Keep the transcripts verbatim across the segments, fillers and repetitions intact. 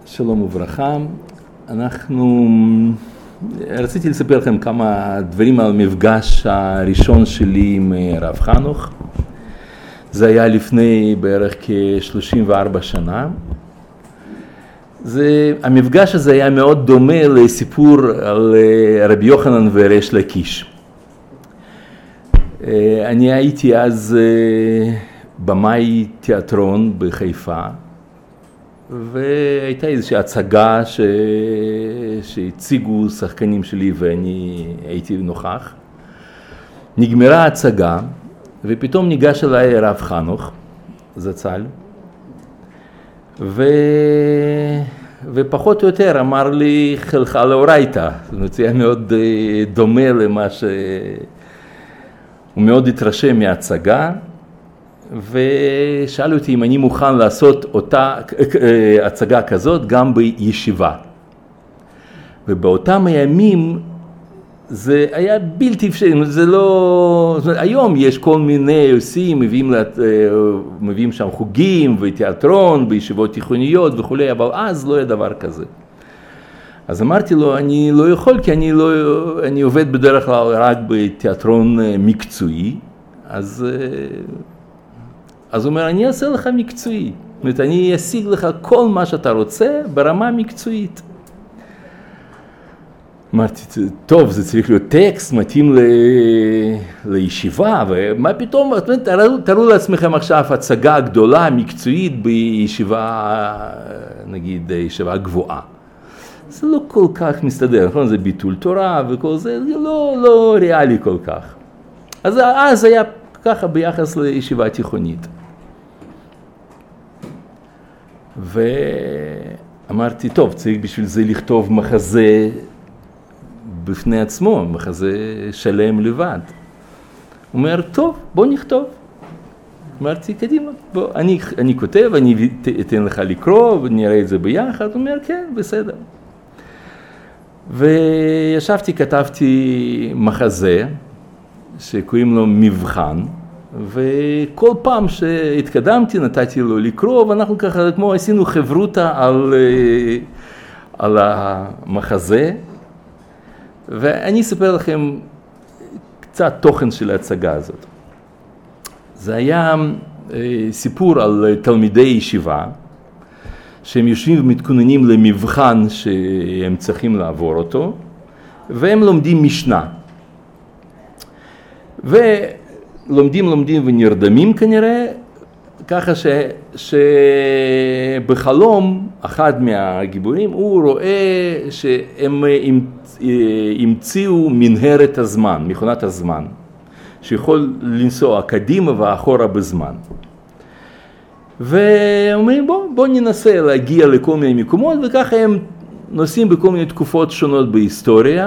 שלום וברכה. אנחנו רציתי לספר לכם כמה דברים על המפגש הראשון שלי עם הרב חנוך. זה היה לפני בערך כ-שלושים וארבע שנה. זה, המפגש הזה היה מאוד דומה לסיפור על רבי יוחנן וריש לקיש. אני הייתי אז במאי תיאטרון בחיפה, והייתה איזושהי הצגה ש... שהציגו שחקנים שלי ואני הייתי נוכח. נגמרה ההצגה ופתאום ניגש אליי הרב חנוך זצ"ל, ו... ופחות או יותר אמר לי חלכה לאורייתא. זאת אומרת, זה היה מאוד דומה למה ש... הוא מאוד התרשם מההצגה, ושאל אותי אם אני מוכן לעשות אותה הצגה כזאת גם בישיבה. ובאותם הימים זה היה בלתי אפשרי, זה לא... זאת אומרת, היום יש כל מיני עושים, מביאים, מביאים שם חוגים ותיאטרון בישיבות תיכוניות וכו', אבל אז לא היה דבר כזה. אז אמרתי לו, אני לא יכול, כי אני, לא, אני עובד בדרך כלל רק בתיאטרון מקצועי, אז... אז הוא אומר, אני אעשה לך מקצועי. זאת אומרת, אני אשיג לך כל מה שאתה רוצה ברמה מקצועית. אמרתי, טוב, זה צריך להיות טקסט מתאים ל... לישיבה, ומה פתאום, תראו, תראו לעצמכם עכשיו הצגה גדולה, מקצועית, בישיבה, נגיד, ישיבה גבוהה. זה לא כל כך מסתדר, נכון? זה ביטול תורה וכל זה, זה לא, לא ריאלי כל כך. אז אז היה ככה ביחס לישיבה תיכונית. ואמרתי, טוב, צריך בשביל זה לכתוב מחזה בפני עצמו, מחזה שלם לבד. הוא אומר, טוב, בוא נכתוב. אמרתי, קדימה, בוא, אני, אני כותב, אני אתן לך לקרוא, ונראה את זה ביחד. הוא אומר, כן, בסדר. וישבתי, כתבתי מחזה, שקוראים לו מבחן, וכל פעם שהתקדמתי נתתי לו לקרוא, ואנחנו ככה כמו עשינו חברותה על, על המחזה, ואני אספר לכם קצת תוכן של ההצגה הזאת. זה היה סיפור על תלמידי ישיבה, שהם יושבים ומתכוננים למבחן שהם צריכים לעבור אותו, והם לומדים משנה. ולומדים, לומדים ונרדמים כנראה, ככה ש, שבחלום אחד מהגיבורים הוא רואה שהם המציאו מנהרת הזמן, מכונת הזמן, שיכול לנסוע קדימה ואחורה בזמן. ואומרים בוא, בוא ננסה להגיע לכל מיני מקומות, וככה הם נוסעים בכל מיני תקופות שונות בהיסטוריה,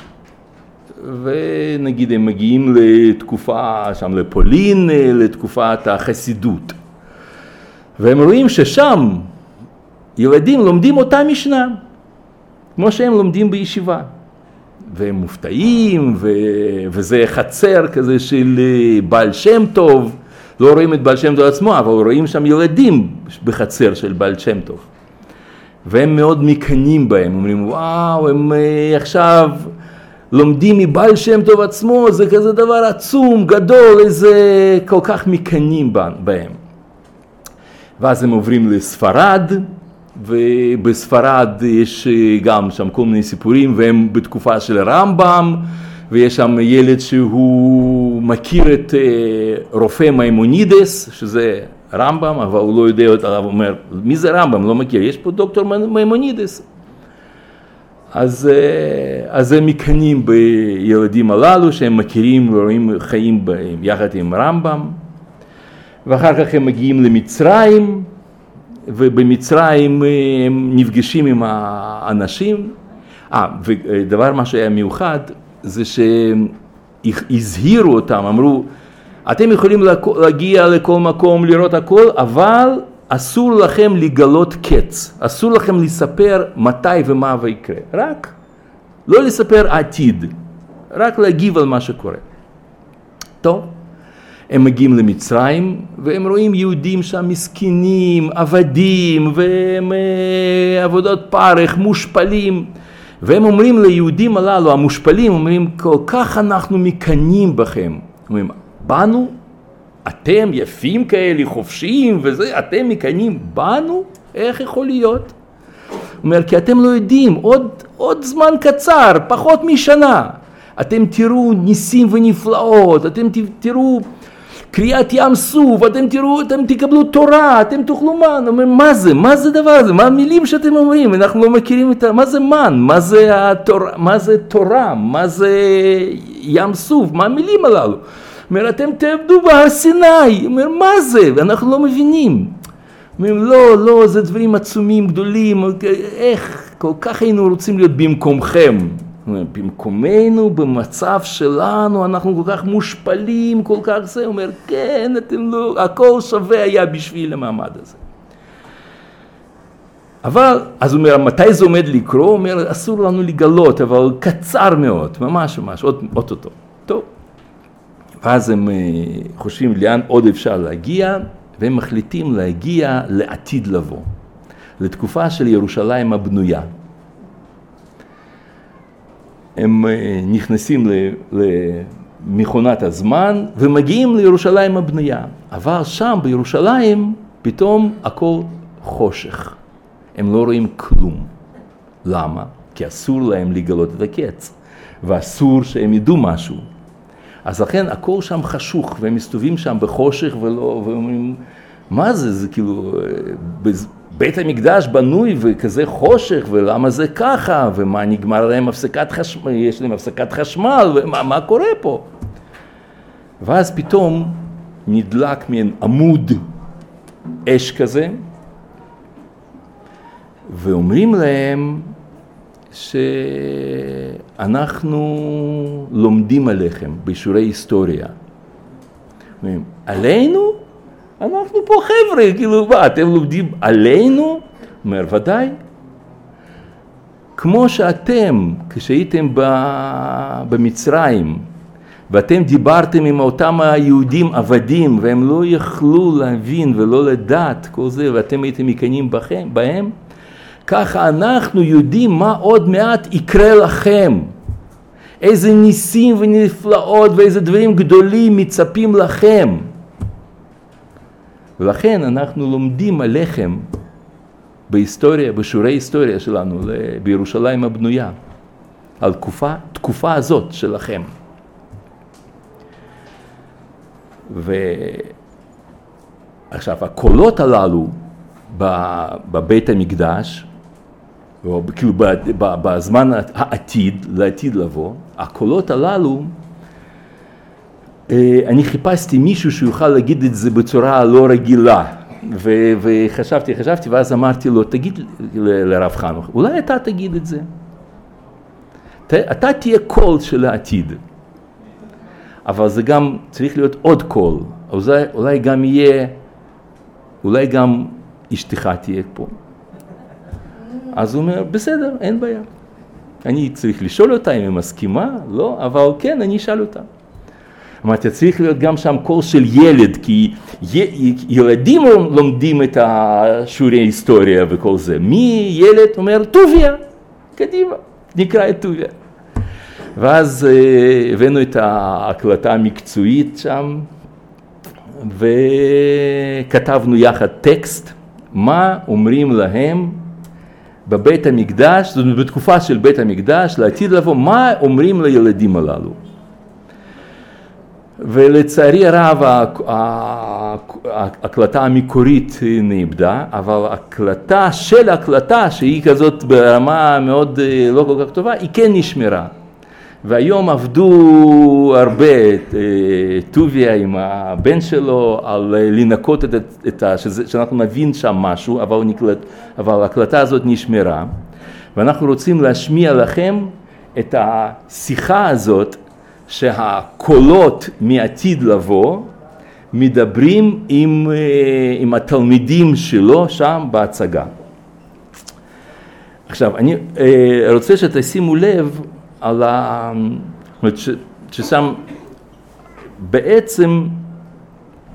ונגיד הם מגיעים לתקופה שם לפולין, לתקופת החסידות. והם רואים ששם ילדים לומדים אותה משנה, כמו שהם לומדים בישיבה. והם מופתעים, ו... וזה חצר כזה של בעל שם טוב, לא רואים את בעל שם טוב עצמו, אבל רואים שם ילדים בחצר של בעל שם טוב. והם מאוד מקנים בהם, אומרים, וואו, הם עכשיו לומדים מבעל שם טוב עצמו, זה כזה דבר עצום, גדול, איזה כל כך מקנים בהם. ואז הם עוברים לספרד, ובספרד יש גם שם כל מיני סיפורים, והם בתקופה של רמב"ם, ויש שם ילד שהוא מכיר את רופא מימונידס, שזה רמב"ם, אבל הוא לא יודע, הוא אומר, מי זה רמב"ם? לא מכיר, יש פה דוקטור מימונידס. אז, אז הם מקנים בילדים הללו, שהם מכירים ורואים חיים יחד עם רמב"ם, ואחר כך הם מגיעים למצרים, ובמצרים הם נפגשים עם האנשים. אה, ודבר מה שהיה מיוחד, זה שהזהירו אותם, אמרו, אתם יכולים להגיע לכל מקום, לראות הכל, אבל אסור לכם לגלות קץ, אסור לכם לספר מתי ומה ויקרה, רק לא לספר עתיד, רק להגיב על מה שקורה. טוב, הם מגיעים למצרים, והם רואים יהודים שם מסכנים, עבדים, והם עבודות פרך, מושפלים. והם אומרים ליהודים הללו, המושפלים, אומרים, כל כך אנחנו מקנאים בכם. אומרים, בנו? אתם יפים כאלה, חופשיים וזה, אתם מקנאים בנו? איך יכול להיות? אומר, כי אתם לא יודעים, עוד, עוד זמן קצר, פחות משנה. אתם תראו ניסים ונפלאות, אתם תראו קריאת ים סוף, אתם תראו, אתם תקבלו תורה, אתם תאכלו מן. אומר, מה זה? מה זה דבר הזה? מה המילים שאתם אומרים? אנחנו לא מכירים את ה... מה זה מן? מה זה התורה? מה זה תורה? מה זה ים סוף? מה המילים הללו? אומר, אתם תעבדו בהר סיני. אומר, מה זה? אנחנו לא מבינים. אומרים, לא, לא, זה דברים עצומים, גדולים. איך? כל כך היינו רוצים להיות במקומכם. במקומנו, במצב שלנו, אנחנו כל כך מושפלים, כל כך זה. הוא אומר, כן, אתם לא, הכל שווה היה בשביל המעמד הזה. אבל, אז הוא אומר, מתי זה עומד לקרוא? הוא אומר, אסור לנו לגלות, אבל קצר מאוד, ממש ממש, עוד אותו. טוב. ואז הם חושבים לאן עוד אפשר להגיע, והם מחליטים להגיע לעתיד לבוא, לתקופה של ירושלים הבנויה. הם נכנסים למכונת הזמן ומגיעים לירושלים הבנויה. אבל שם בירושלים פתאום הכל חושך. הם לא רואים כלום. למה? כי אסור להם לגלות את הקץ. ואסור שהם ידעו משהו. אז לכן הכל שם חשוך, והם מסתובבים שם בחושך ולא, ואומרים, מה זה? זה כאילו, בית המקדש בנוי וכזה חושך, ולמה זה ככה? ומה נגמר להם הפסקת חשמל, יש להם הפסקת חשמל, ומה מה קורה פה? ואז פתאום נדלק מן עמוד אש כזה, ואומרים להם שאנחנו לומדים עליכם בשיעורי היסטוריה. אומרים, עלינו? אנחנו פה חבר'ה, כאילו, מה, אתם לומדים עלינו? אומר, ודאי. כמו שאתם, כשהייתם במצרים, ואתם דיברתם עם אותם היהודים עבדים, והם לא יכלו להבין ולא לדעת כל זה, ואתם הייתם מקנאים בכם, בהם, ככה אנחנו יודעים מה עוד מעט יקרה לכם. איזה ניסים ונפלאות ואיזה דברים גדולים מצפים לכם. ולכן אנחנו לומדים עליכם בהיסטוריה, בשיעורי היסטוריה שלנו, בירושלים הבנויה, על תקופה, תקופה הזאת שלכם. ועכשיו, הקולות הללו בבית המקדש, או כאילו בזמן העתיד, לעתיד לבוא, הקולות הללו, אני חיפשתי מישהו שיוכל להגיד את זה בצורה לא רגילה, וחשבתי, חשבתי, ואז אמרתי לו, תגיד לרב חנוך, אולי אתה תגיד את זה. אתה תהיה קול של העתיד, אבל זה גם צריך להיות עוד קול, אולי, אולי גם יהיה, אולי גם אשתך תהיה פה. אז הוא אומר, בסדר, אין בעיה. אני צריך לשאול אותה אם היא מסכימה, לא, אבל כן, אני אשאל אותה. אמרתי, צריך להיות גם שם קול של ילד, כי ילדים לומדים את השיעורי ההיסטוריה וכל זה. מי ילד אומר, טוביה, קדימה, נקרא את טוביה. ואז הבאנו את ההקלטה המקצועית שם, וכתבנו יחד טקסט, מה אומרים להם בבית המקדש, זאת אומרת, בתקופה של בית המקדש, לעתיד לבוא, מה אומרים לילדים הללו. ולצערי הרב, ההקלטה המקורית נאבדה, אבל ההקלטה של ההקלטה, שהיא כזאת ברמה מאוד לא כל כך טובה, היא כן נשמרה. והיום עבדו הרבה, טוביה עם הבן שלו, על לנקות את, את ה... שזה, שאנחנו נבין שם משהו, אבל, נקלט, אבל ההקלטה הזאת נשמרה. ואנחנו רוצים להשמיע לכם את השיחה הזאת, שהקולות מעתיד לבוא, מדברים עם, עם התלמידים שלו שם בהצגה. עכשיו, אני רוצה שתשימו לב, על ה... ש... ששם בעצם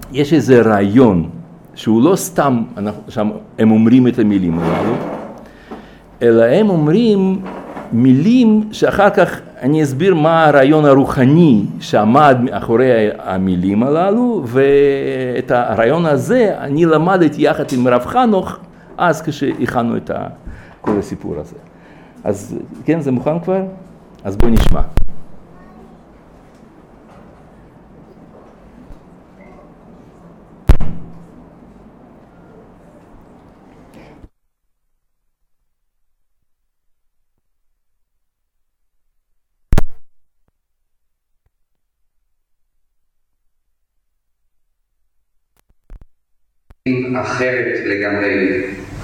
יש איזה רעיון, שהוא לא סתם, אנחנו, שם, הם אומרים את המילים הללו, אלא הם אומרים מילים שאחר כך אני אסביר מה הרעיון הרוחני שעמד מאחורי המילים הללו, ואת הרעיון הזה אני למדתי יחד עם רב חנוך, אז כשהכנו את כל הסיפור הזה. אז כן, זה מוכן כבר? אז בואו נשמע. אחרת לגמרי.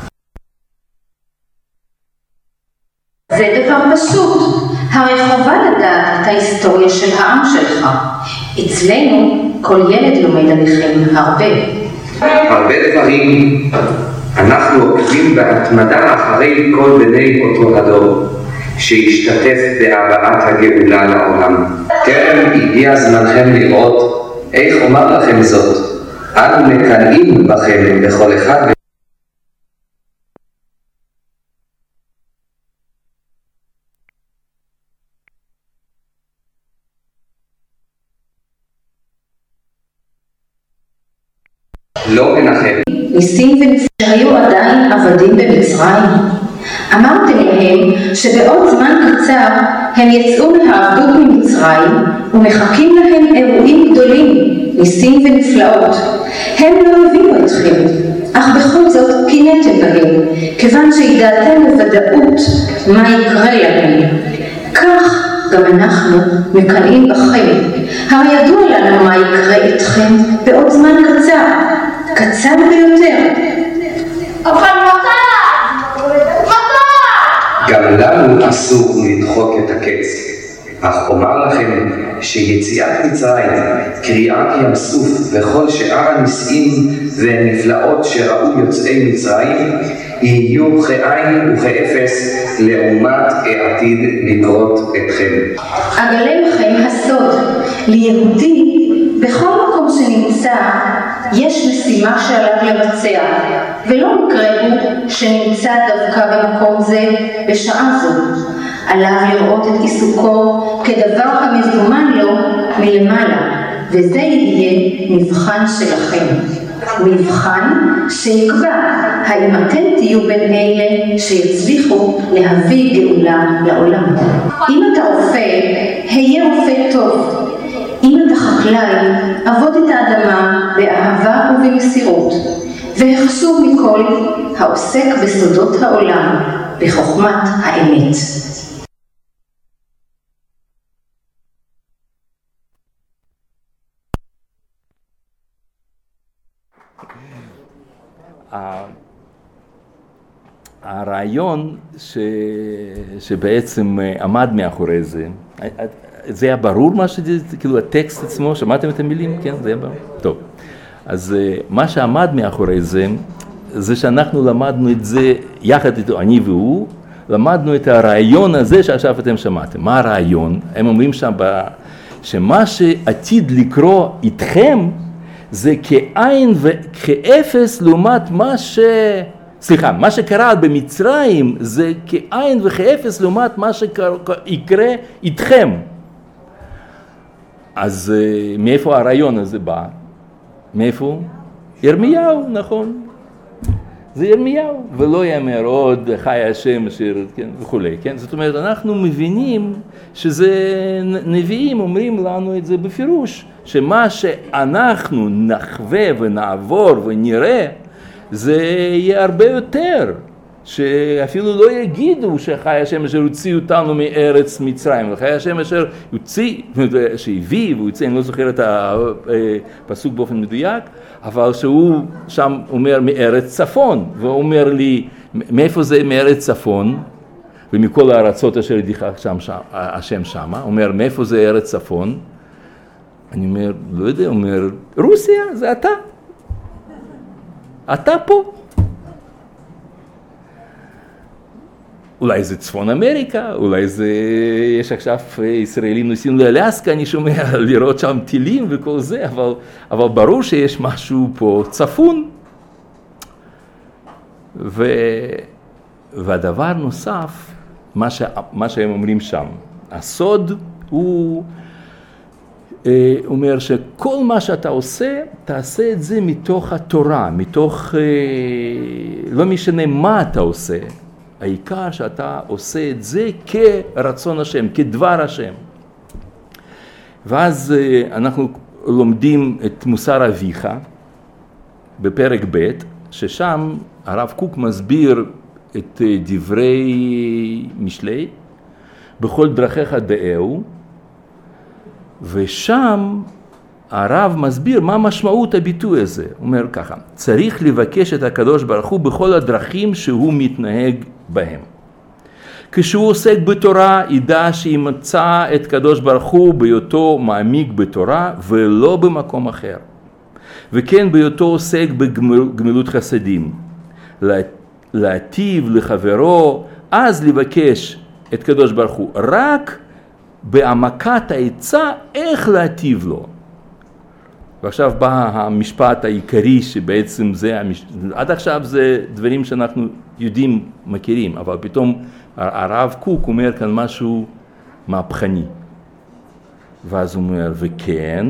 זה דבר פשוט, הרי חובה לדעת את ההיסטוריה של העם שלך. אצלנו כל ילד לומד עליכם הרבה. הרבה דברים. אנחנו עוקבים בהתמדה אחרי כל בני אותו הדור, שהשתתף בהבאת הגאולה לעולם. טרם הגיע זמנכם לראות איך אומר לכם זאת. אנו מקנאים בכם בכל אחד. לא מנחם. ניסים ונפלאות שהיו עדיין עבדים במצרים. אמרתם להם שבעוד זמן קצר הם יצאו מהעבדות ממצרים ומחכים להם אירועים גדולים, ניסים ונפלאות. הם לא הבינו אתכם, אך בכל זאת קינאתם בהם, כיוון שידעתם בוודאות מה יקרה להם. כך גם אנחנו מקנאים בכם, הרי ידוע לנו מה יקרה איתכם בעוד זמן קצר, קצר ביותר. אבל מתי? מתי? גם לנו אסור לדחוק את הקץ, אך אומר לכם שיציאת מצרים, קריעת ים סוף וכל שאר הניסים והנפלאות שראו יוצאי מצרים יהיו כעין וכאפס לעומת העתיד לקרות אתכם. אגלה לכם הסוד, ליהודי בכל מקום שנמצא יש משימה שעליו לבצע, ולא מקרה הוא שנמצא דווקא במקום זה בשעה זו. עליו לראות את עיסוקו כדבר המזומן לו מלמעלה, וזה יהיה מבחן שלכם. מבחן שיקבע האם אתם תהיו בין אלה שיצליחו להביא גאולה לעולם. אם אתה רופא, היה רופא טוב. אם אתה חקלאי, עבוד את האדמה באהבה ובמסירות. והחשוב מכל, העוסק בסודות העולם, בחוכמת האמת. הרעיון ש... שבעצם עמד מאחורי זה, זה היה ברור מה שזה, כאילו הטקסט עצמו, שמעתם את המילים? כן, זה היה ברור? טוב. אז מה שעמד מאחורי זה, זה שאנחנו למדנו את זה יחד איתו, אני והוא, למדנו את הרעיון הזה שעכשיו אתם שמעתם. מה הרעיון? הם אומרים שם שמה שעתיד לקרוא איתכם, זה כאין וכאפס לעומת מה ש... סליחה, מה שקרה במצרים זה כאין וכאפס לעומת מה שיקרה איתכם. אז מאיפה הרעיון הזה בא? מאיפה? ירמיהו, נכון. זה ירמיהו, ולא יאמר עוד חי השם אשר, כן, וכולי, כן? זאת אומרת, אנחנו מבינים שזה נביאים אומרים לנו את זה בפירוש, שמה שאנחנו נחווה ונעבור ונראה, זה יהיה הרבה יותר, שאפילו לא יגידו שחי השם אשר הוציא אותנו מארץ מצרים, וחי השם אשר הוציא, שהביא והוציא, אני לא זוכר את הפסוק באופן מדויק, אבל שהוא שם אומר מארץ צפון, והוא אומר לי, מאיפה זה מארץ צפון? ומכל הארצות אשר ידיחה שם, שם, השם שמה, אומר, מאיפה זה ארץ צפון? אני אומר, לא יודע, אומר, רוסיה, זה אתה. אתה פה. אולי זה צפון אמריקה, אולי זה, יש עכשיו ישראלים נוסעים לאלסקה, אני שומע לראות שם טילים וכל זה, אבל, אבל ברור שיש משהו פה צפון. ו, והדבר נוסף, מה, ש, מה שהם אומרים שם, הסוד הוא אה, אומר שכל מה שאתה עושה, תעשה את זה מתוך התורה, מתוך, אה, לא משנה מה אתה עושה, העיקר שאתה עושה את זה כרצון השם, כדבר השם. ואז אה, אנחנו לומדים את מוסר אביך בפרק ב', ששם הרב קוק מסביר את דברי משלי, בכל דרכיך דאהו, ושם הרב מסביר מה משמעות הביטוי הזה. הוא אומר ככה, צריך לבקש את הקדוש ברוך הוא בכל הדרכים שהוא מתנהג בהם. כשהוא עוסק בתורה, ידע שימצא את קדוש ברוך הוא בהיותו מעמיק בתורה ולא במקום אחר. וכן בהיותו עוסק בגמילות חסדים. להטיב לחברו, אז לבקש את קדוש ברוך הוא, רק בהעמקת העצה איך להטיב לו. ועכשיו בא המשפט העיקרי שבעצם זה, המש... עד עכשיו זה דברים שאנחנו יודעים, מכירים, אבל פתאום הרב קוק אומר כאן משהו מהפכני. ואז הוא אומר, וכן,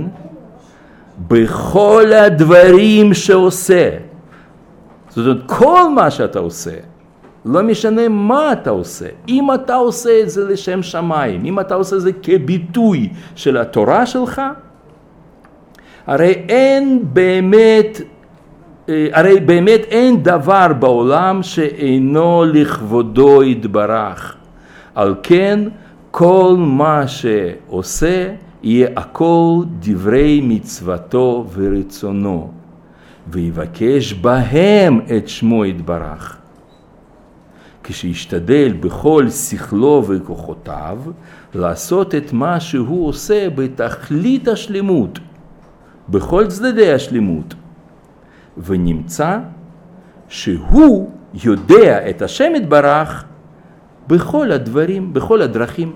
בכל הדברים שעושה, זאת אומרת, כל מה שאתה עושה, לא משנה מה אתה עושה, אם אתה עושה את זה לשם שמיים, אם אתה עושה את זה כביטוי של התורה שלך, הרי אין באמת, הרי באמת אין דבר בעולם שאינו לכבודו יתברך. על כן, כל מה שעושה, יהיה הכל דברי מצוותו ורצונו, ויבקש בהם את שמו יתברך. כשישתדל בכל שכלו וכוחותיו, לעשות את מה שהוא עושה בתכלית השלמות, בכל צדדי השלמות, ונמצא שהוא יודע את השם יתברך בכל הדברים, בכל הדרכים.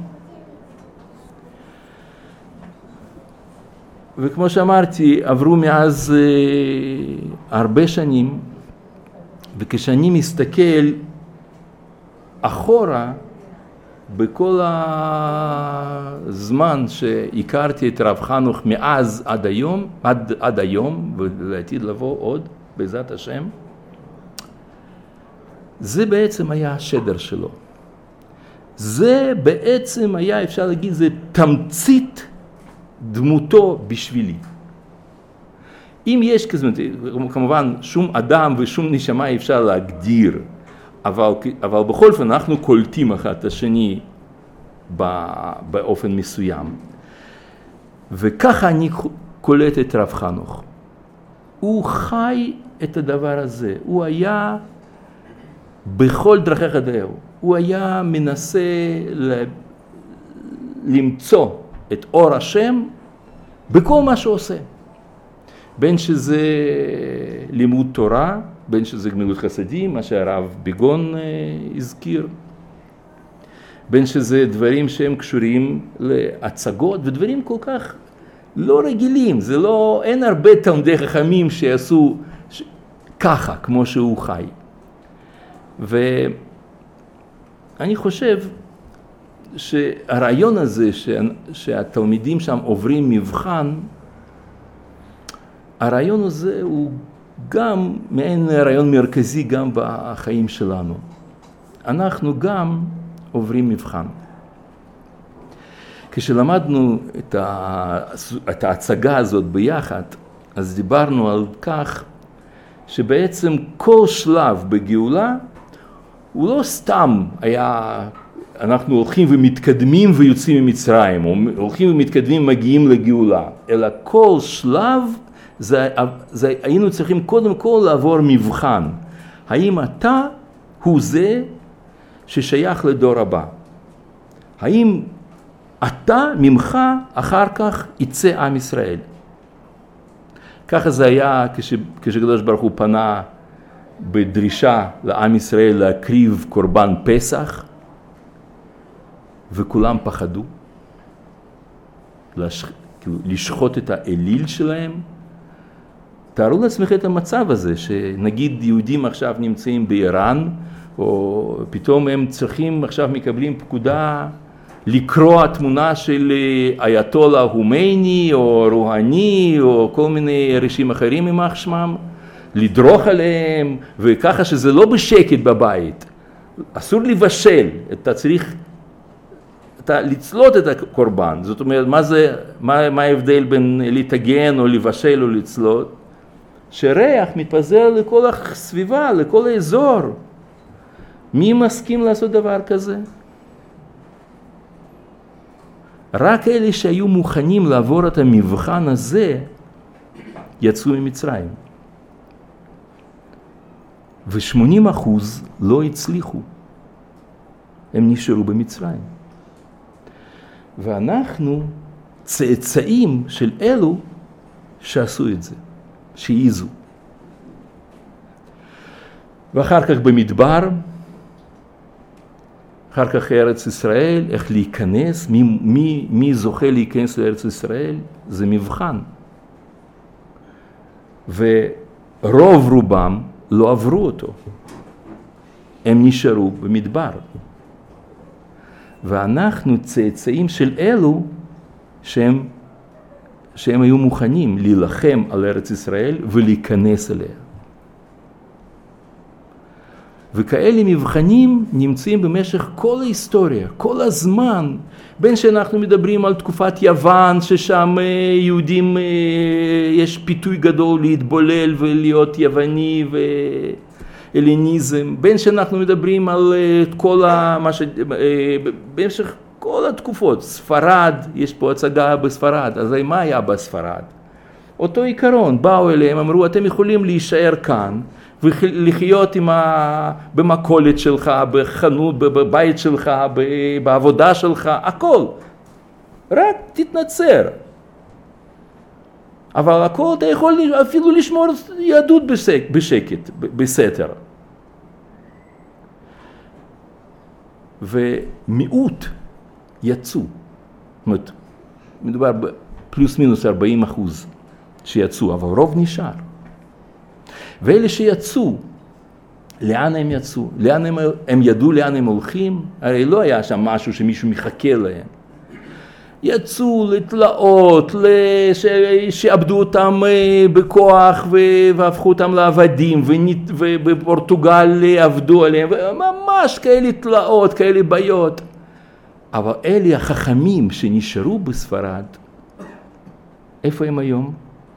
וכמו שאמרתי, עברו מאז אה, הרבה שנים, וכשאני מסתכל אחורה, בכל הזמן שהכרתי את רב חנוך מאז עד היום, עד, עד היום, ולעתיד לבוא עוד, בעזרת השם, זה בעצם היה השדר שלו. זה בעצם היה, אפשר להגיד, זה תמצית דמותו בשבילי. אם יש כזה, כמובן שום אדם ושום נשמה אפשר להגדיר, אבל, אבל בכל אופן אנחנו קולטים אחד את השני באופן מסוים. וככה אני קולט את רב חנוך. הוא חי את הדבר הזה. הוא היה בכל דרכיך דאהו. הוא היה מנסה ל... למצוא את אור השם בכל מה שהוא עושה. בין שזה לימוד תורה, בין שזה גמילות חסדים, מה שהרב ביגון אה, הזכיר, בין שזה דברים שהם קשורים להצגות, ודברים כל כך לא רגילים, זה לא, אין הרבה תלמידי חכמים שיעשו ש... ככה, כמו שהוא חי. ואני חושב שהרעיון הזה ש... שהתלמידים שם עוברים מבחן, הרעיון הזה הוא גם מעין רעיון מרכזי גם בחיים שלנו. אנחנו גם עוברים מבחן. כשלמדנו את, ה... את ההצגה הזאת ביחד, אז דיברנו על כך שבעצם כל שלב בגאולה הוא לא סתם היה, אנחנו הולכים ומתקדמים ויוצאים ממצרים, או הולכים ומתקדמים ומגיעים לגאולה, אלא כל שלב זה, זה, היינו צריכים קודם כל לעבור מבחן. האם אתה הוא זה ששייך לדור הבא? האם אתה ממך אחר כך יצא עם ישראל? ככה זה היה כש, כשקדוש ברוך הוא פנה בדרישה לעם ישראל להקריב קורבן פסח, וכולם פחדו לש... לשחוט את האליל שלהם. תארו לעצמכם את המצב הזה, שנגיד יהודים עכשיו נמצאים באיראן, או פתאום הם צריכים, עכשיו מקבלים פקודה לקרוא התמונה של אייתולה הומייני, או רוהני, או כל מיני ראשים אחרים ממח שמם, לדרוך עליהם, וככה שזה לא בשקט בבית. אסור לבשל, אתה צריך אתה לצלות את הקורבן. זאת אומרת, מה זה, מה, מה ההבדל בין להתאגן או לבשל או לצלות? שריח מתפזר לכל הסביבה, לכל האזור. מי מסכים לעשות דבר כזה? רק אלה שהיו מוכנים לעבור את המבחן הזה, יצאו ממצרים. ו-שמונים אחוז לא הצליחו. הם נשארו במצרים. ואנחנו צאצאים של אלו שעשו את זה, שהעיזו. ואחר כך במדבר, אחר כך ארץ ישראל, איך להיכנס, מי, מי, מי זוכה להיכנס לארץ ישראל, זה מבחן. ורוב רובם לא עברו אותו. הם נשארו במדבר. ואנחנו צאצאים של אלו שהם, שהם היו מוכנים להילחם על ארץ ישראל ולהיכנס אליה. וכאלה מבחנים נמצאים במשך כל ההיסטוריה, כל הזמן, בין שאנחנו מדברים על תקופת יוון, ששם יהודים יש פיתוי גדול להתבולל ולהיות יווני ואליניזם, בין שאנחנו מדברים על כל ה... ש... במשך כל התקופות, ספרד, יש פה הצגה בספרד, אז מה היה בספרד? אותו עיקרון, באו אליהם, אמרו, אתם יכולים להישאר כאן, ולחיות עם ה... במקולת שלך, בחנות, בבית שלך, בעבודה שלך, הכל. רק תתנצר. אבל הכל אתה יכול אפילו לשמור יהדות בשק, בשקט, בסתר. ומיעוט יצאו. זאת אומרת, מדובר בפלוס מינוס ארבעים אחוז שיצאו, אבל רוב נשאר. ואלה שיצאו, לאן הם יצאו? לאן הם, הם ידעו לאן הם הולכים? הרי לא היה שם משהו שמישהו מחכה להם. יצאו לתלאות, לש... שעבדו אותם בכוח והפכו אותם לעבדים, ונית... ובפורטוגל עבדו עליהם, ממש כאלה תלאות, כאלה בעיות. אבל אלה החכמים שנשארו בספרד, איפה הם היום?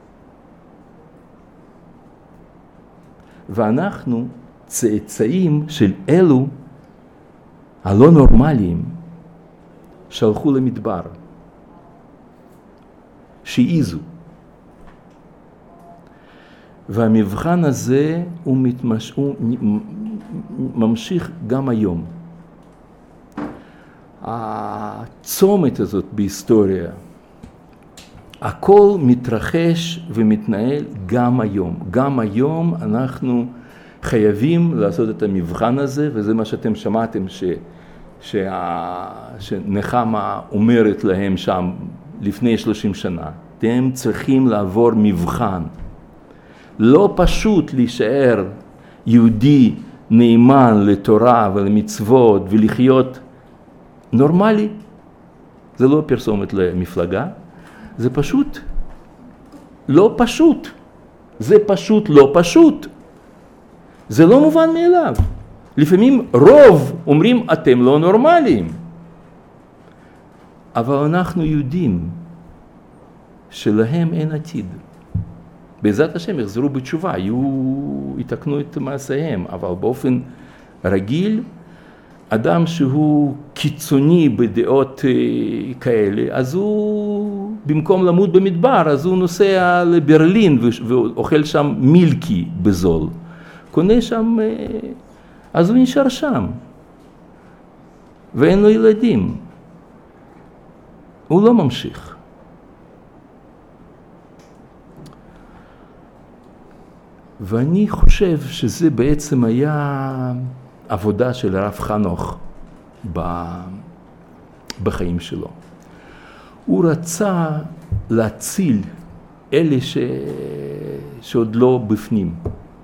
ואנחנו צאצאים של אלו הלא נורמליים שהלכו למדבר, שהעיזו. והמבחן הזה הוא, מתמש... הוא ממשיך גם היום. הצומת הזאת בהיסטוריה, הכל מתרחש ומתנהל גם היום. גם היום אנחנו חייבים לעשות את המבחן הזה, וזה מה שאתם שמעתם ש... שה... שנחמה אומרת להם שם לפני שלושים שנה. אתם צריכים לעבור מבחן. לא פשוט להישאר יהודי נאמן לתורה ולמצוות ולחיות נורמלי. זה לא פרסומת למפלגה. זה פשוט לא פשוט. זה פשוט לא פשוט. זה לא מובן מאליו. לפעמים רוב אומרים אתם לא נורמליים. אבל אנחנו יודעים שלהם אין עתיד. בעזרת השם יחזרו בתשובה, יהיו, יתקנו את מעשיהם, אבל באופן רגיל, אדם שהוא קיצוני בדעות כאלה, אז הוא, במקום למות במדבר, אז הוא נוסע לברלין ואוכל שם מילקי בזול. קונה שם, אז הוא נשאר שם. ואין לו ילדים. הוא לא ממשיך. ואני חושב שזה בעצם היה עבודה של הרב חנוך בחיים שלו. הוא רצה להציל אלה ש... שעוד לא בפנים.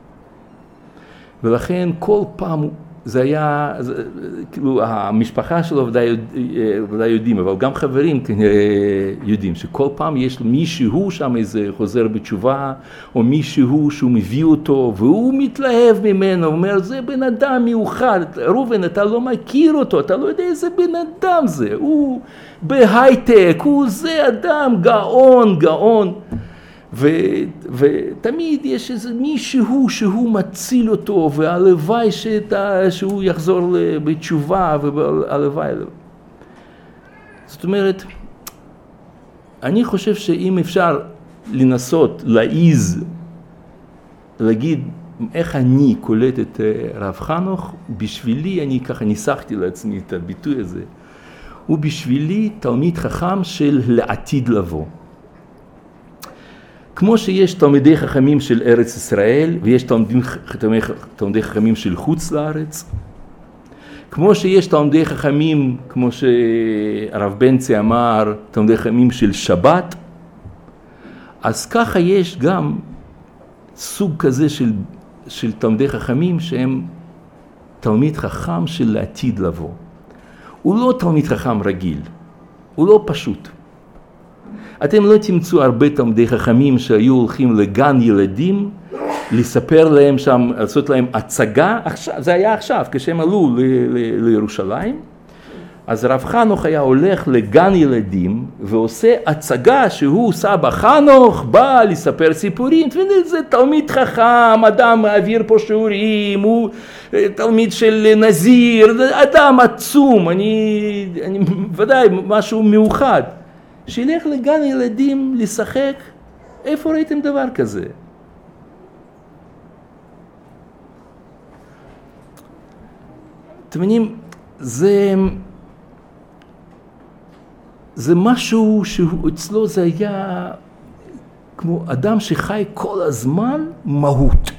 ולכן כל פעם זה היה, זה, כאילו המשפחה שלו ודאי, ודאי יודעים, אבל גם חברים יודעים שכל פעם יש מישהו שם איזה חוזר בתשובה, או מישהו שהוא מביא אותו, והוא מתלהב ממנו, הוא אומר, זה בן אדם מיוחד, רובן, אתה לא מכיר אותו, אתה לא יודע איזה בן אדם זה, הוא בהייטק, הוא זה אדם גאון, גאון. ו, ותמיד יש איזה מישהו שהוא מציל אותו, והלוואי שאתה, שהוא יחזור בתשובה, והלוואי. זאת אומרת, אני חושב שאם אפשר לנסות להעיז, להגיד איך אני קולט את רב חנוך, בשבילי, אני ככה ניסחתי לעצמי את הביטוי הזה, הוא בשבילי תלמיד חכם של לעתיד לבוא. כמו שיש תלמידי חכמים של ארץ ישראל, ויש תלמידי, תלמידי חכמים של חוץ לארץ, כמו שיש תלמידי חכמים, כמו שהרב בנצי אמר, תלמידי חכמים של שבת, אז ככה יש גם סוג כזה של, של תלמידי חכמים שהם תלמיד חכם של לעתיד לבוא. הוא לא תלמיד חכם רגיל, הוא לא פשוט. אתם לא תמצאו הרבה תלמידי חכמים שהיו הולכים לגן ילדים, לספר להם שם, לעשות להם הצגה, עכשיו, זה היה עכשיו, כשהם עלו ל- ל- לירושלים, אז רב חנוך היה הולך לגן ילדים, ועושה הצגה שהוא סבא חנוך, בא לספר סיפורים, וזה תלמיד חכם, אדם מעביר פה שיעורים, הוא תלמיד של נזיר, אדם עצום, אני, אני ודאי משהו מיוחד. שילך לגן ילדים לשחק, איפה ראיתם דבר כזה? אתם מבינים, זה, זה משהו שאצלו זה היה כמו אדם שחי כל הזמן מהות.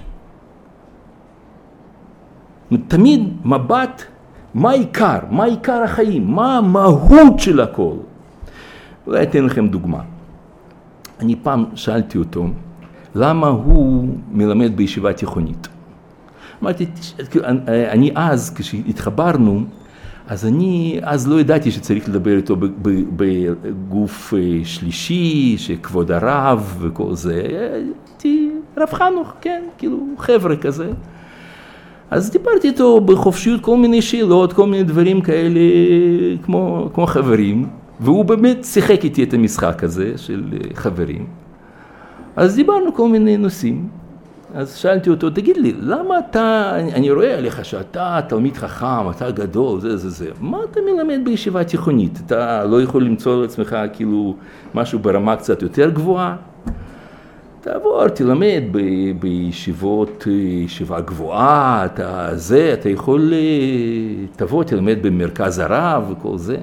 תמיד מבט, מה העיקר? מה עיקר החיים? מה המהות של הכל? אולי אתן לכם דוגמה. אני פעם שאלתי אותו, למה הוא מלמד בישיבה תיכונית? אמרתי, אני אז, כשהתחברנו, אז אני אז לא ידעתי שצריך לדבר איתו בגוף שלישי, שכבוד הרב וכל זה. הייתי רב חנוך, כן, כאילו חבר'ה כזה. אז דיברתי איתו בחופשיות כל מיני שאלות, כל מיני דברים כאלה, כמו, כמו חברים. והוא באמת שיחק איתי את המשחק הזה של חברים. אז דיברנו כל מיני נושאים. אז שאלתי אותו, תגיד לי, למה אתה, אני, אני רואה עליך שאתה תלמיד חכם, אתה גדול, זה זה זה. מה אתה מלמד בישיבה תיכונית? אתה לא יכול למצוא לעצמך כאילו משהו ברמה קצת יותר גבוהה? תעבור, תלמד ב, בישיבות, ישיבה גבוהה, אתה זה, אתה יכול, תבוא, תלמד במרכז הרב וכל זה.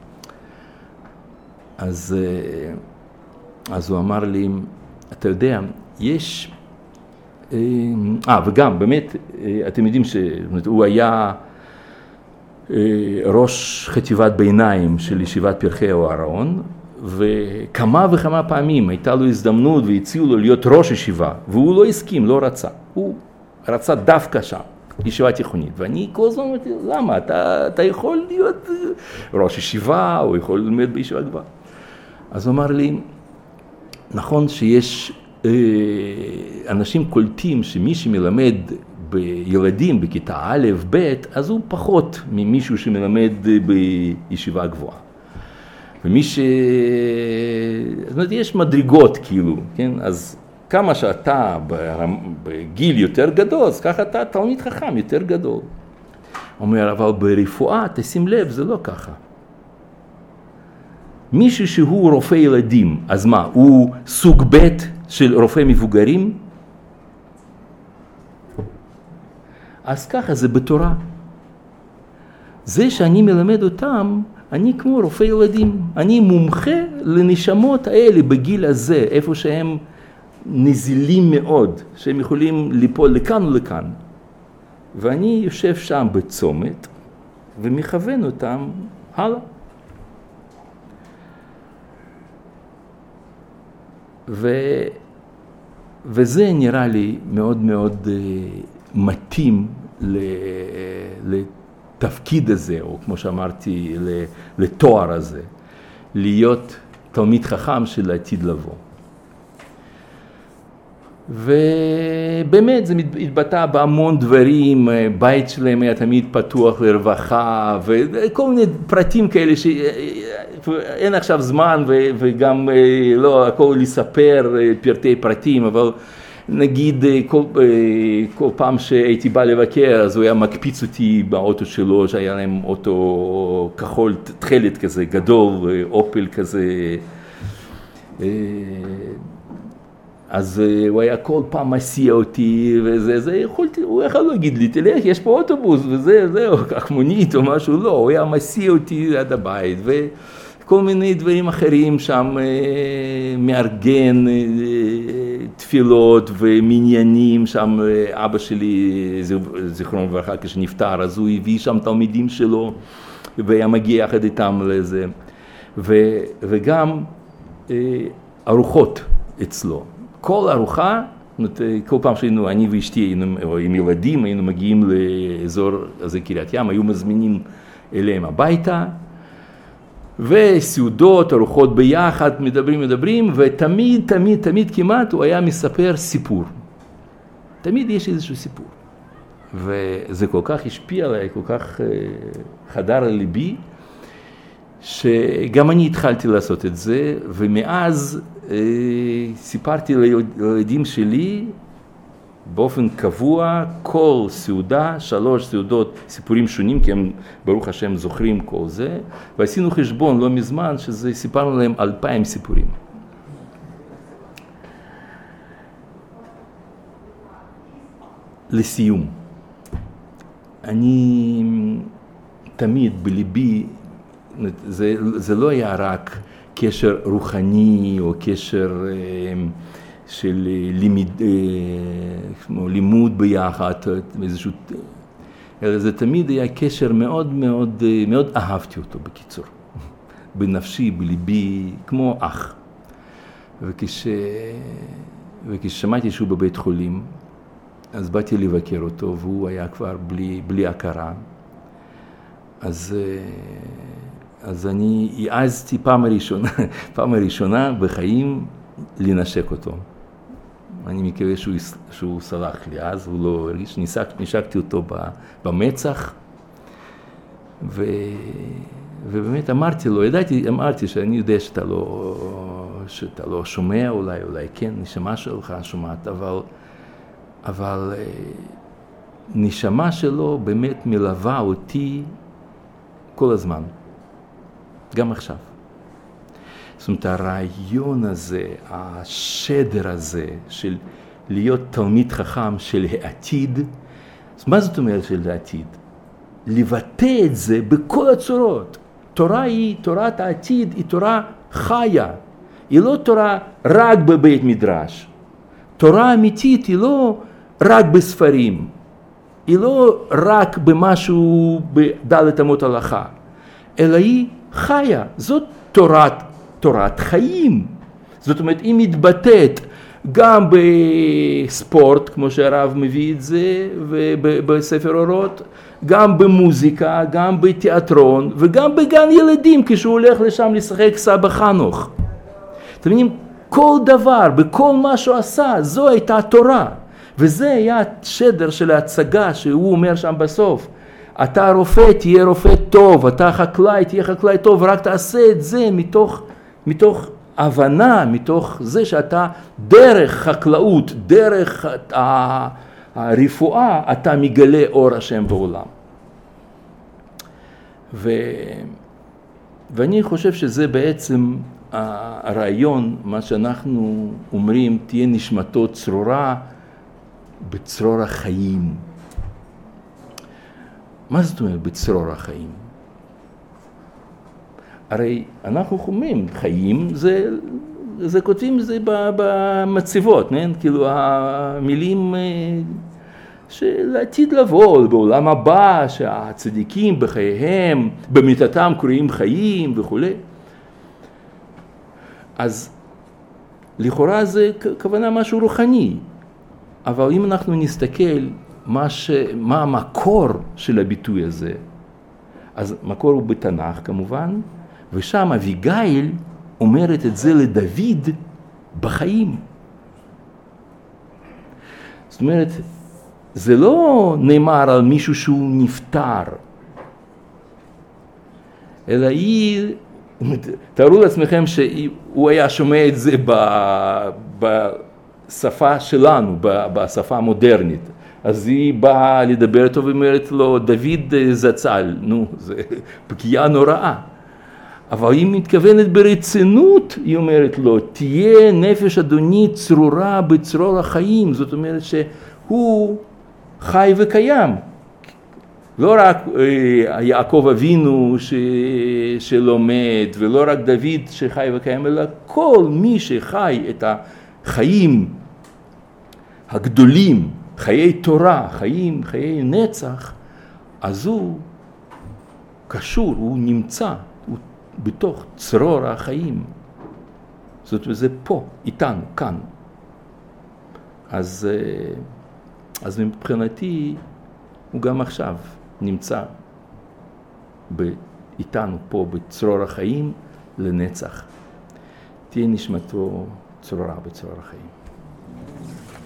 אז, אז הוא אמר לי, אתה יודע, יש, אה, וגם באמת, אתם יודעים שהוא היה ראש חטיבת ביניים של ישיבת פרחי אהרון, וכמה וכמה פעמים הייתה לו הזדמנות והציעו לו להיות ראש ישיבה, והוא לא הסכים, לא רצה. הוא רצה דווקא שם, ישיבה תיכונית. ואני כל הזמן אמרתי, למה? אתה, אתה יכול להיות ראש ישיבה, או יכול ללמד בישיבה גבוהה. אז הוא אמר לי, נכון שיש אה, אנשים קולטים שמי שמלמד בילדים בכיתה א', ב', אז הוא פחות ממישהו שמלמד בישיבה גבוהה. ומי ש... זאת אומרת, יש מדרגות כאילו, כן? אז כמה שאתה בגיל יותר גדול, אז ככה אתה תלמיד חכם יותר גדול. הוא אומר, אבל ברפואה, תשים לב, זה לא ככה. מישהו שהוא רופא ילדים, אז מה, הוא סוג ב' של רופא מבוגרים? אז ככה זה בתורה. זה שאני מלמד אותם, אני כמו רופא ילדים, אני מומחה לנשמות האלה בגיל הזה, איפה שהם נזילים מאוד, שהם יכולים ליפול לכאן ולכאן. ואני יושב שם בצומת ומכוון אותם הלאה. ו... וזה נראה לי מאוד מאוד מתאים לתפקיד הזה, או כמו שאמרתי, לתואר הזה, להיות תלמיד חכם של העתיד לבוא. ובאמת זה התבטא בהמון דברים, בית שלהם היה תמיד פתוח לרווחה, וכל מיני פרטים כאלה שאין עכשיו זמן, וגם לא הכל לספר פרטי פרטים, אבל נגיד כל, כל פעם שהייתי בא לבקר, אז הוא היה מקפיץ אותי באוטו שלו, שהיה להם אוטו כחול תכלת כזה, גדול, אופל כזה, אז הוא היה כל פעם מסיע אותי, וזה, זה יכולתי, הוא יכול להגיד לי, תלך, יש פה אוטובוס, וזה, זהו, כך מונית או משהו, לא, הוא היה מסיע אותי עד הבית, וכל מיני דברים אחרים שם, מארגן תפילות ומניינים, שם אבא שלי, זיכרון לברכה, כשנפטר, אז הוא הביא שם תלמידים שלו, והיה מגיע יחד איתם לזה, ו, וגם ארוחות אצלו. כל ארוחה, כל פעם שהיינו, אני ואשתי, היינו, או עם ילדים, היינו מגיעים לאזור הזה קריית ים, היו מזמינים אליהם הביתה, וסעודות, ארוחות ביחד, מדברים, מדברים, ותמיד, תמיד, תמיד כמעט הוא היה מספר סיפור. תמיד יש איזשהו סיפור. וזה כל כך השפיע עליי, כל כך חדר לליבי, שגם אני התחלתי לעשות את זה, ומאז סיפרתי לילדים שלי באופן קבוע כל סעודה, שלוש סעודות, סיפורים שונים, כי הם ברוך השם זוכרים כל זה, ועשינו חשבון לא מזמן שזה סיפרנו להם אלפיים סיפורים. לסיום, אני תמיד בליבי, זה, זה לא היה רק קשר רוחני או קשר של לימוד, לימוד ביחד, איזשהו, אלא זה תמיד היה קשר מאוד מאוד, מאוד אהבתי אותו בקיצור, בנפשי, בליבי, כמו אח. וכש, וכששמעתי שהוא בבית חולים, אז באתי לבקר אותו, והוא היה כבר בלי, בלי הכרה. אז, אז אני העזתי פעם הראשונה, פעם הראשונה בחיים לנשק אותו. אני מקווה שהוא, שהוא סלח לי, אז הוא לא הרגיש, נשקתי אותו במצח, ו, ובאמת אמרתי לו, ידעתי, אמרתי שאני יודע שאתה לא, שאתה לא שומע, אולי, אולי כן, נשמה שלך שומעת, אבל, אבל נשמה שלו באמת מלווה אותי כל הזמן, גם עכשיו. זאת אומרת, הרעיון הזה, השדר הזה של להיות תלמיד חכם של העתיד, מה זאת אומרת של העתיד? לבטא את זה בכל הצורות. תורה היא, תורת העתיד היא תורה חיה. היא לא תורה רק בבית מדרש. תורה אמיתית היא לא רק בספרים. היא לא רק במשהו בדלת אמות הלכה. אלא היא חיה. זאת תורת תורת חיים. זאת אומרת, היא מתבטאת גם בספורט, כמו שהרב מביא את זה, ובספר אורות, גם במוזיקה, גם בתיאטרון, וגם בגן ילדים, כשהוא הולך לשם לשחק סבא חנוך. אתם מבינים, כל דבר, בכל מה שהוא עשה, זו הייתה תורה. וזה היה השדר של ההצגה שהוא אומר שם בסוף. אתה רופא, תהיה רופא טוב, אתה חקלאי, תהיה חקלאי טוב, ורק תעשה את זה מתוך מתוך הבנה, מתוך זה שאתה דרך חקלאות, דרך הרפואה, אתה מגלה אור השם בעולם. ו... ואני חושב שזה בעצם הרעיון, מה שאנחנו אומרים, תהיה נשמתו צרורה בצרור החיים. מה זאת אומרת בצרור החיים? הרי אנחנו חומים, חיים, זה, זה כותבים זה במצבות, כן? כאילו המילים של עתיד לבוא, בעולם הבא, שהצדיקים בחייהם, במיתתם קוראים חיים וכו'. אז לכאורה זה כוונה משהו רוחני, אבל אם אנחנו נסתכל מה, ש... מה המקור של הביטוי הזה, אז מקור הוא בתנ"ך כמובן, ושם אביגיל אומרת את זה לדוד בחיים. זאת אומרת, זה לא נאמר על מישהו שהוא נפטר, אלא היא, תארו לעצמכם שהוא היה שומע את זה בשפה שלנו, בשפה המודרנית. אז היא באה לדבר איתו ואומרת לו, דוד זצ"ל, נו, זה פגיעה נוראה. אבל היא מתכוונת ברצינות, היא אומרת לו, תהיה נפש אדוני צרורה בצרור החיים. זאת אומרת שהוא חי וקיים. לא רק יעקב אבינו ש... שלומד, ולא רק דוד שחי וקיים, אלא כל מי שחי את החיים הגדולים, חיי תורה, חיים, חיי נצח, אז הוא קשור, הוא נמצא, הוא בתוך צרור החיים. זאת אומרת, זה פה, איתנו, כאן. אז, אז מבחינתי, הוא גם עכשיו נמצא איתנו פה בצרור החיים לנצח. תהיה נשמתו צרורה בצרור החיים.